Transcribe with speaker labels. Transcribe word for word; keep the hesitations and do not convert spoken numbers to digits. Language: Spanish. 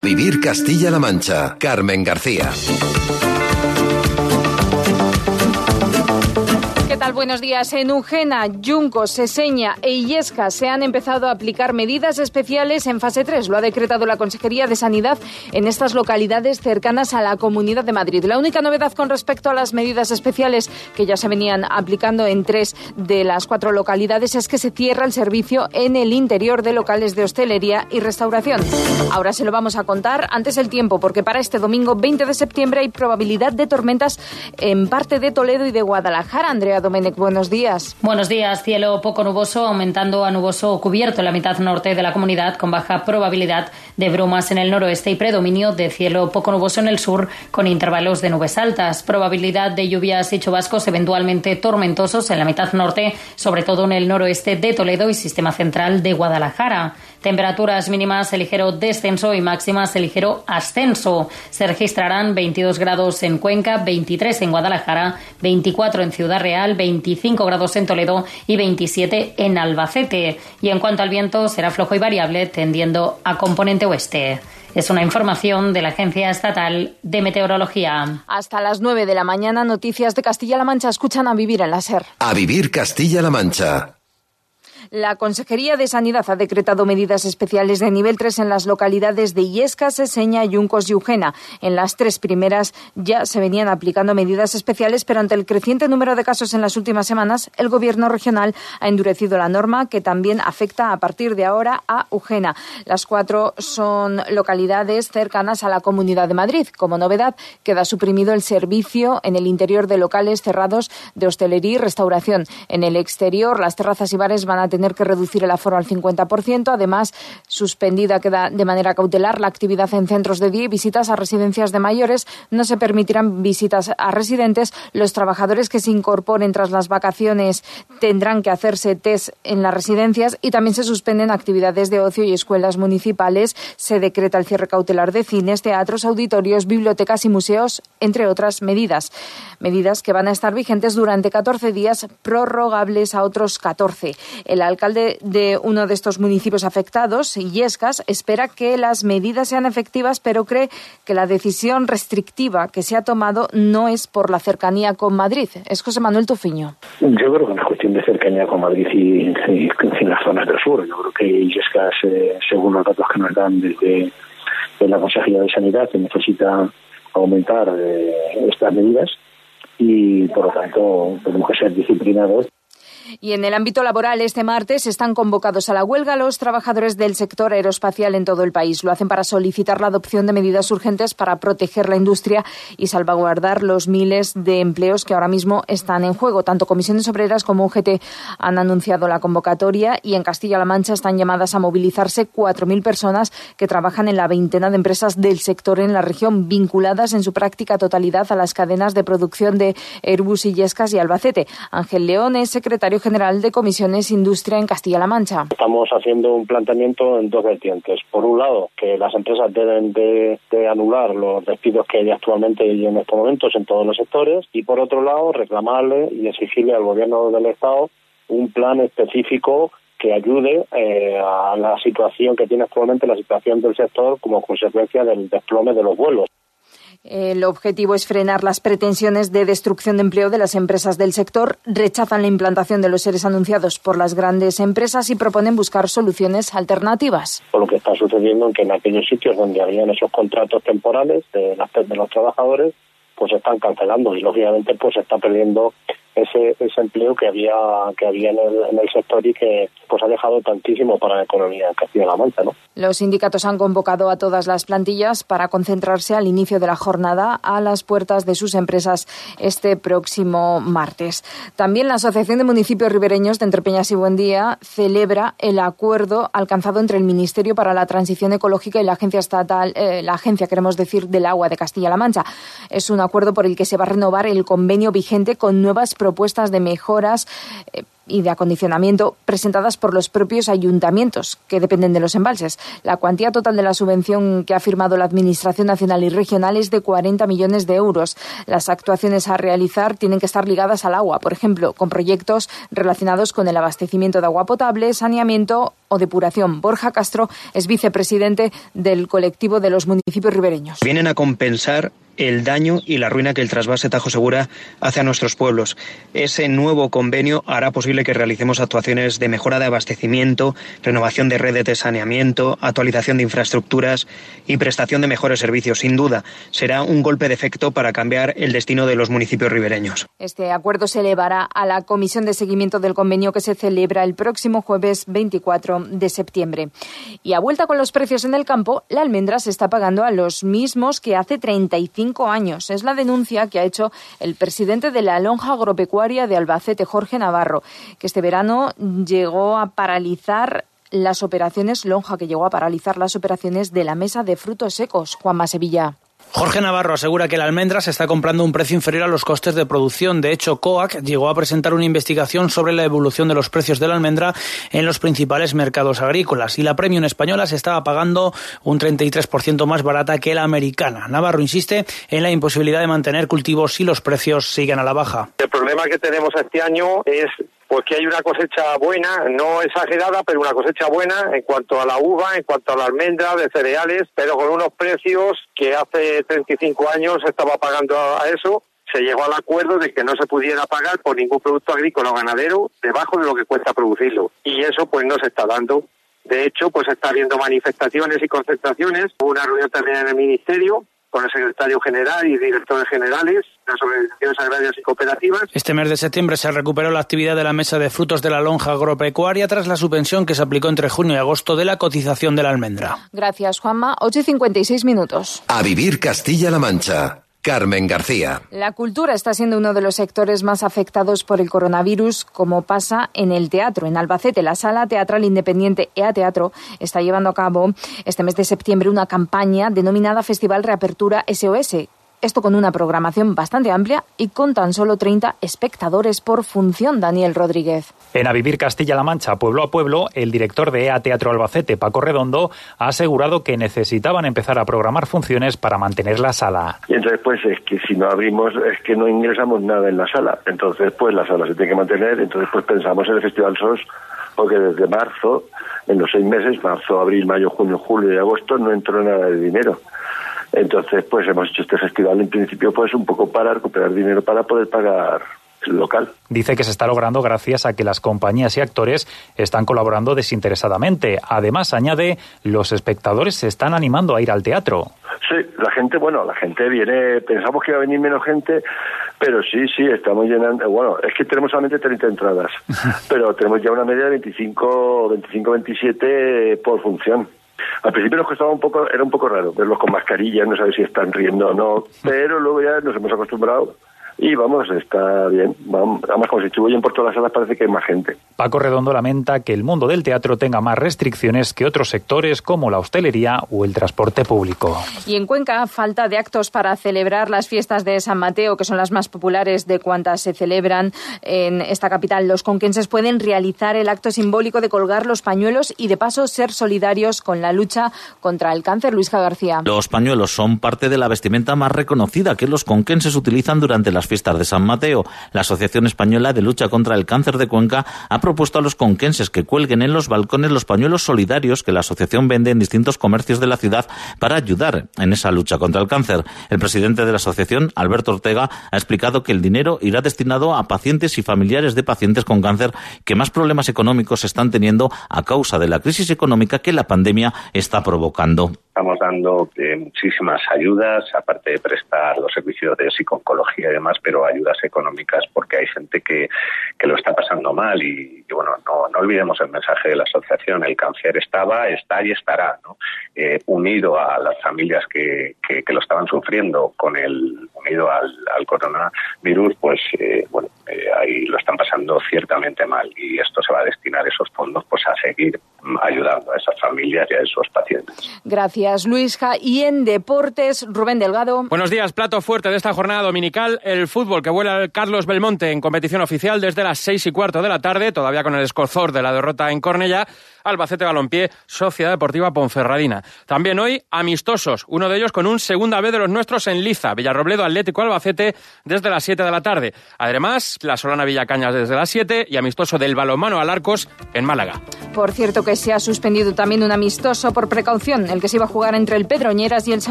Speaker 1: Vivir Castilla-La Mancha. Carmen García.
Speaker 2: ¿Qué tal? Buenos días. En Ujena, Yuncos, Seseña e Illescas se han empezado a aplicar medidas especiales en fase tres. Lo ha decretado la Consejería de Sanidad en estas localidades cercanas a la Comunidad de Madrid. La única novedad con respecto a las medidas especiales que ya se venían aplicando en tres de las cuatro localidades es que se cierra el servicio en el interior de locales de hostelería y restauración. Ahora se lo vamos a contar antes el tiempo, porque para este domingo veinte de septiembre hay probabilidad de tormentas en parte de Toledo y de Guadalajara. Andrea Domenech, buenos días.
Speaker 3: Buenos días. Cielo poco nuboso, aumentando a nuboso o cubierto en la mitad norte de la comunidad, con baja probabilidad de brumas en el noroeste y predominio de cielo poco nuboso en el sur, con intervalos de nubes altas. Probabilidad de lluvias y chubascos eventualmente tormentosos en la mitad norte, sobre todo en el noroeste de Toledo y sistema central de Guadalajara. Temperaturas mínimas de ligero descenso y máximas de ligero ascenso. Se registrarán veintidós grados en Cuenca, veintitrés en Guadalajara, veinticuatro en Ciudad Real, veinticinco grados en Toledo y veintisiete en Albacete. Y en cuanto al viento, será flojo y variable, tendiendo a componente oeste. Es una información de la Agencia Estatal de Meteorología.
Speaker 2: Hasta las nueve de la mañana, noticias de Castilla-La Mancha. Escuchan a Vivir en la SER.
Speaker 1: A Vivir Castilla-La Mancha.
Speaker 2: La Consejería de Sanidad ha decretado medidas especiales de nivel tres en las localidades de Illescas, Seseña, Yuncos y Ujena. En las tres primeras ya se venían aplicando medidas especiales, pero ante el creciente número de casos en las últimas semanas, el Gobierno regional ha endurecido la norma, que también afecta a partir de ahora a Ujena. Las cuatro son localidades cercanas a la Comunidad de Madrid. Como novedad, queda suprimido el servicio en el interior de locales cerrados de hostelería y restauración. En el exterior, las terrazas y bares van a tener que reducir el aforo al cincuenta por ciento. Además, suspendida queda de manera cautelar la actividad en centros de día y visitas a residencias de mayores. No se permitirán visitas a residentes. Los trabajadores que se incorporen tras las vacaciones tendrán que hacerse test en las residencias, y también se suspenden actividades de ocio y escuelas municipales. Se decreta el cierre cautelar de cines, teatros, auditorios, bibliotecas y museos, entre otras medidas. Medidas que van a estar vigentes durante catorce días, prorrogables a otros catorce. El alcalde de uno de estos municipios afectados, Illescas, espera que las medidas sean efectivas, pero cree que la decisión restrictiva que se ha tomado no es por la cercanía con Madrid. Es José Manuel Tufiño.
Speaker 4: Yo creo que no es cuestión de cercanía con Madrid y, y, y las zonas del sur. Yo creo que Illescas, eh, según los datos que nos dan desde de la Consejería de Sanidad, que necesita aumentar eh, estas medidas, y por lo tanto tenemos que ser disciplinados.
Speaker 2: Y en el ámbito laboral, este martes están convocados a la huelga los trabajadores del sector aeroespacial en todo el país. Lo hacen para solicitar la adopción de medidas urgentes para proteger la industria y salvaguardar los miles de empleos que ahora mismo están en juego. Tanto comisiones obreras como U G T han anunciado la convocatoria, y en Castilla-La Mancha están llamadas a movilizarse cuatro mil personas que trabajan en la veintena de empresas del sector en la región, vinculadas en su práctica totalidad a las cadenas de producción de Airbus, Illescas y Albacete. Ángel León es secretario general de Comisiones Industria en Castilla-La Mancha.
Speaker 4: Estamos haciendo un planteamiento en dos vertientes. Por un lado, que las empresas deben de, de anular los despidos que hay actualmente y en estos momentos en todos los sectores, y por otro lado, reclamarle y exigirle al gobierno del Estado un plan específico que ayude eh, a la situación que tiene actualmente la situación del sector como consecuencia del desplome de los vuelos.
Speaker 2: El objetivo es frenar las pretensiones de destrucción de empleo de las empresas del sector. Rechazan la implantación de los E R E S anunciados por las grandes empresas y proponen buscar soluciones alternativas.
Speaker 4: Por lo que está sucediendo en que en aquellos sitios donde habían esos contratos temporales de, las, de los trabajadores, pues se están cancelando, y lógicamente pues se está perdiendo ese ese empleo que había que había en el, en el sector, y que pues ha dejado tantísimo para la economía de Castilla-La Mancha, ¿no?
Speaker 2: Los sindicatos han convocado a todas las plantillas para concentrarse al inicio de la jornada a las puertas de sus empresas este próximo martes. También la Asociación de Municipios Ribereños de Entrepeñas y Buendía celebra el acuerdo alcanzado entre el Ministerio para la Transición Ecológica y la Agencia Estatal, eh, la Agencia, queremos decir, del Agua de Castilla-La Mancha. Es un acuerdo por el que se va a renovar el convenio vigente con nuevas propuestas de mejoras eh, y de acondicionamiento presentadas por los propios ayuntamientos que dependen de los embalses. La cuantía total de la subvención que ha firmado la Administración Nacional y Regional es de cuarenta millones de euros. Las actuaciones a realizar tienen que estar ligadas al agua, por ejemplo, con proyectos relacionados con el abastecimiento de agua potable, saneamiento o depuración. Borja Castro es vicepresidente del colectivo de los municipios ribereños.
Speaker 5: Vienen a compensar el daño y la ruina que el trasvase Tajo Segura hace a nuestros pueblos. Ese nuevo convenio hará posible que realicemos actuaciones de mejora de abastecimiento, renovación de redes de saneamiento, actualización de infraestructuras y prestación de mejores servicios. Sin duda, será un golpe de efecto para cambiar el destino de los municipios ribereños.
Speaker 2: Este acuerdo se elevará a la comisión de seguimiento del convenio que se celebra el próximo jueves veinticuatro de septiembre. Y a vuelta con los precios en el campo, la almendra se está pagando a los mismos que hace treinta y cinco años. Es la denuncia que ha hecho el presidente de la Lonja Agropecuaria de Albacete, Jorge Navarro, que este verano llegó a paralizar las operaciones, Lonja que llegó a paralizar las operaciones de la mesa de frutos secos. Juanma Sevilla.
Speaker 6: Jorge Navarro asegura que la almendra se está comprando a un precio inferior a los costes de producción. De hecho, COAC llegó a presentar una investigación sobre la evolución de los precios de la almendra en los principales mercados agrícolas. Y la Premium española se estaba pagando un treinta y tres por ciento más barata que la americana. Navarro insiste en la imposibilidad de mantener cultivos si los precios siguen a la baja.
Speaker 7: El problema que tenemos este año es pues que hay una cosecha buena, no exagerada, pero una cosecha buena en cuanto a la uva, en cuanto a la almendra, de cereales, pero con unos precios que hace treinta y cinco años se estaba pagando a eso. Se llegó al acuerdo de que no se pudiera pagar por ningún producto agrícola o ganadero debajo de lo que cuesta producirlo. Y eso pues no se está dando. De hecho, pues está habiendo manifestaciones y concentraciones. Hubo una reunión también en el Ministerio con el secretario general y directores generales de las organizaciones agrarias y cooperativas.
Speaker 6: Este mes de septiembre se recuperó la actividad de la mesa de frutos de la Lonja Agropecuaria tras la suspensión que se aplicó entre junio y agosto de la cotización de la almendra.
Speaker 2: Gracias, Juanma. ocho y cincuenta y seis minutos.
Speaker 1: A vivir Castilla-La Mancha. Carmen García.
Speaker 2: La cultura está siendo uno de los sectores más afectados por el coronavirus, como pasa en el teatro. En Albacete, la Sala Teatral Independiente E A Teatro está llevando a cabo este mes de septiembre una campaña denominada Festival Reapertura S O S. Esto con una programación bastante amplia y con tan solo treinta espectadores por función. Daniel Rodríguez.
Speaker 8: En A Vivir Castilla-La Mancha, pueblo a pueblo, el director de E A Teatro Albacete, Paco Redondo, ha asegurado que necesitaban empezar a programar funciones para mantener la sala.
Speaker 9: Y entonces, pues, es que si no abrimos, es que no ingresamos nada en la sala. Entonces, pues, la sala se tiene que mantener. Entonces, pues, pensamos en el Festival S O S, porque desde marzo, en los seis meses, marzo, abril, mayo, junio, julio y agosto, no entró nada de dinero. Entonces, pues hemos hecho este festival en principio pues un poco para recuperar dinero para poder pagar el local.
Speaker 8: Dice que se está logrando gracias a que las compañías y actores están colaborando desinteresadamente. Además, añade, los espectadores se están animando a ir al teatro.
Speaker 9: Sí, la gente, bueno, la gente viene, pensamos que iba a venir menos gente, pero sí, sí, estamos llenando, bueno, es que tenemos solamente treinta entradas, pero tenemos ya una media de veinticinco, veinticinco, veintisiete por función. Al principio nos costaba un poco, era un poco raro verlos con mascarilla, no sabes si están riendo o no, pero luego ya nos hemos acostumbrado y vamos, está bien. Vamos, además, como se distribuyen por todas las salas, parece que hay más gente.
Speaker 8: Paco Redondo lamenta que el mundo del teatro tenga más restricciones que otros sectores como la hostelería o el transporte público.
Speaker 2: Y en Cuenca, falta de actos para celebrar las fiestas de San Mateo, que son las más populares de cuantas se celebran en esta capital. Los conquenses pueden realizar el acto simbólico de colgar los pañuelos y, de paso, ser solidarios con la lucha contra el cáncer. Luisca García.
Speaker 10: Los pañuelos son parte de la vestimenta más reconocida que los conquenses utilizan durante las fiestas de San Mateo. La Asociación Española de Lucha contra el Cáncer de Cuenca ha propuesto a los conquenses que cuelguen en los balcones los pañuelos solidarios que la asociación vende en distintos comercios de la ciudad para ayudar en esa lucha contra el cáncer. El presidente de la asociación, Alberto Ortega, ha explicado que el dinero irá destinado a pacientes y familiares de pacientes con cáncer que más problemas económicos están teniendo a causa de la crisis económica que la pandemia está provocando.
Speaker 11: Estamos dando eh, muchísimas ayudas, aparte de prestar los servicios de psico-oncología y demás, pero ayudas económicas porque hay gente que, que lo está pasando mal y, y bueno, no, no olvidemos el mensaje de la asociación, el cáncer estaba, está y estará, ¿no? Eh, unido a las familias que, que, que lo estaban sufriendo, con el unido al, al coronavirus, pues eh, bueno, eh, ahí lo están pasando ciertamente mal y esto se va a destinar esos fondos pues a seguir ayudando a esas familias y a esos pacientes.
Speaker 2: Gracias, Luisja. Y en deportes, Rubén Delgado.
Speaker 12: Buenos días. Plato fuerte de esta jornada dominical, el fútbol que vuela el Carlos Belmonte en competición oficial desde las seis y cuarto de la tarde, todavía con el escozor de la derrota en Cornellá. Albacete Balompié, Sociedad Deportiva Ponferradina. También hoy amistosos, uno de ellos con un segunda B de los nuestros en Liza, Villarrobledo Atlético Albacete desde las siete de la tarde. Además, la Solana Villacañas desde las siete y amistoso del balonmano Alarcos en Málaga.
Speaker 2: Por cierto que se ha suspendido también un amistoso por precaución, el que se iba a jugar entre el Pedroñeras y el